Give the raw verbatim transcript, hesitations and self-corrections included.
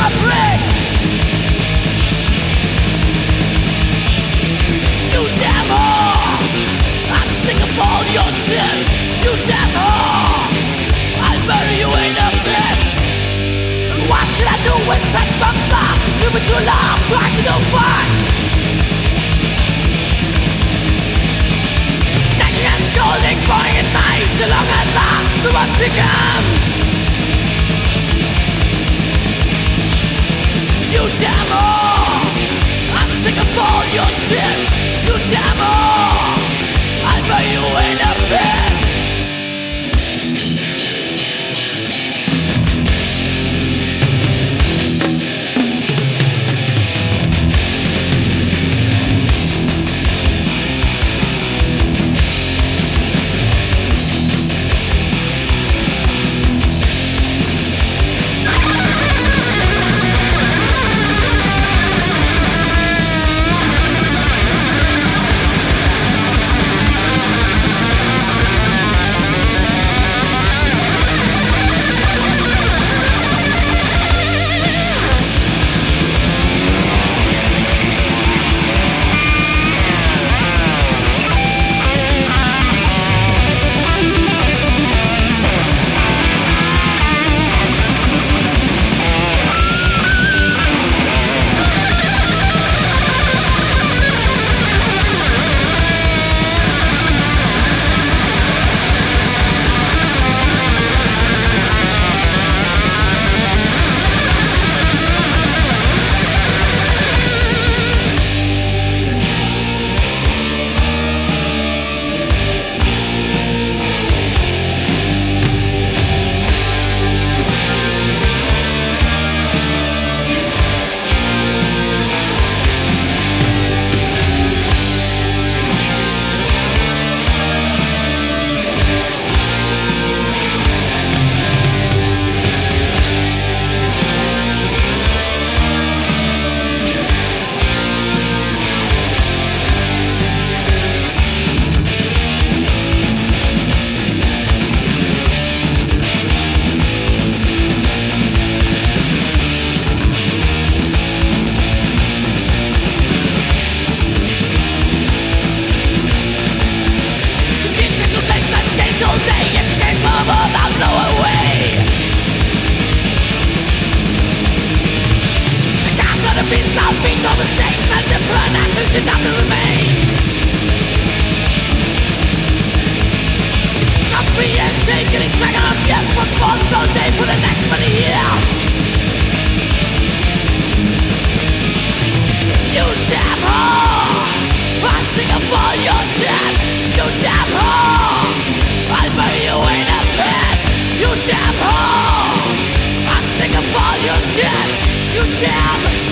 a brick. You damn whore, I'm sick of all your shit. You damn whore, I'll bury you in a pit. What should I do with such my stuff? Stupid to love, try to do fuck. Nagging and scolding, falling at night, till long at last the watch becomes. You damn whore, I'm sick of all your shit. You damn whore, I'll bury you in a pit. Beats all the shapes and different actions and nothing remains. I'm free and shaking, dragging up yes for bonds all day for the next many years. You damn whore, I'm sick of all your shit. You damn whore, I'll bury you in a pit. You damn whore, I'm sick of all your shit. You damn